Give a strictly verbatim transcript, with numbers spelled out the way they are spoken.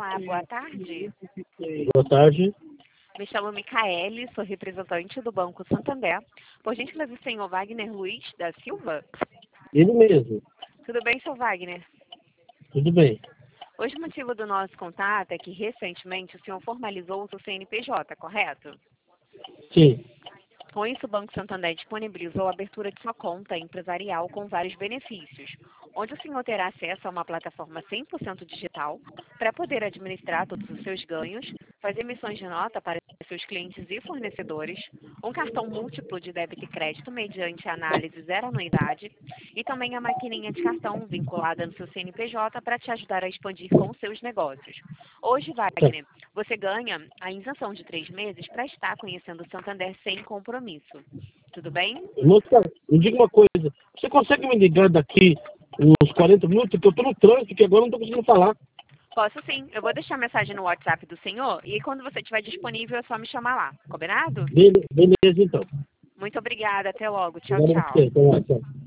Olá, boa tarde. Boa tarde. Me chamo Micaele, sou representante do Banco Santander. Por gentileza, o senhor Wagner Luiz da Silva? Ele mesmo. Tudo bem, senhor Wagner? Tudo bem. Hoje o motivo do nosso contato é que recentemente o senhor formalizou o seu C N P J, correto? Sim. Com isso, o Banco Santander disponibilizou a abertura de sua conta empresarial com vários benefícios, onde o senhor terá acesso a uma plataforma cem por cento digital para poder administrar todos os seus ganhos, fazer emissões de nota para seus clientes e fornecedores, um cartão múltiplo de débito e crédito mediante análise zero anuidade e também a maquininha de cartão vinculada no seu C N P J para te ajudar a expandir com os seus negócios. Hoje, Wagner, você ganha a isenção de três meses para estar conhecendo o Santander sem compromisso. Tudo bem? Moça, me diga uma coisa. Você consegue me ligar daqui uns quarenta minutos? Que eu estou no trânsito, que agora eu não estou conseguindo falar. Posso sim. Eu vou deixar a mensagem no WhatsApp do senhor e quando você estiver disponível é só me chamar lá. Combinado? Beleza, beleza então. Muito obrigada. Até logo. Tchau, Obrigado a tchau. você. Até mais, tchau.